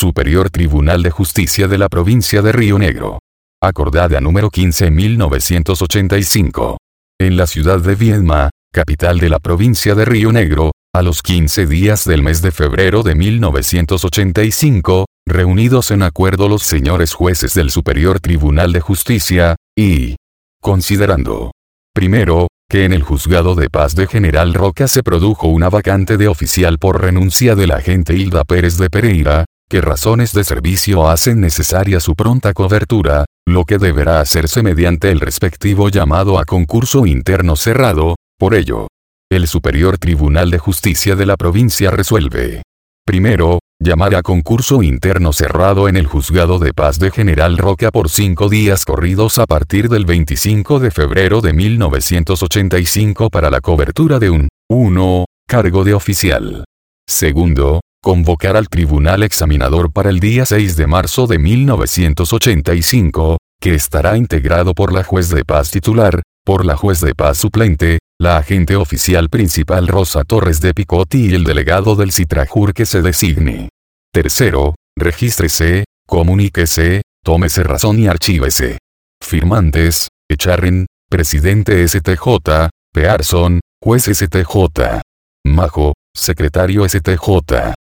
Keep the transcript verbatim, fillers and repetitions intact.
Superior Tribunal de Justicia de la Provincia de Río Negro. Acordada número quince mil novecientos ochenta y cinco. En la ciudad de Viedma, capital de la provincia de Río Negro, a los quince días del mes de febrero de mil novecientos ochenta y cinco, reunidos en acuerdo los señores jueces del Superior Tribunal de Justicia, y considerando, primero, que en el Juzgado de Paz de General Roca se produjo una vacante de oficial por renuncia de la agente Hilda Pérez de Pereira, que razones de servicio hacen necesaria su pronta cobertura, lo que deberá hacerse mediante el respectivo llamado a concurso interno cerrado. Por ello, el Superior Tribunal de Justicia de la provincia resuelve: primero, llamar a concurso interno cerrado en el Juzgado de Paz de General Roca por cinco días corridos a partir del veinticinco de febrero de mil novecientos ochenta y cinco para la cobertura de un uno cargo de oficial. Segundo, convocar al tribunal examinador para el día seis de marzo de mil novecientos ochenta y cinco, que estará integrado por la juez de paz titular, por la juez de paz suplente, la agente oficial principal Rosa Torres de Picotti y el delegado del Citrajur que se designe. Tercero, regístrese, comuníquese, tómese razón y archívese. Firmantes: Echarren, presidente S T J, Pearson, juez S T J. Majo, secretario S T J.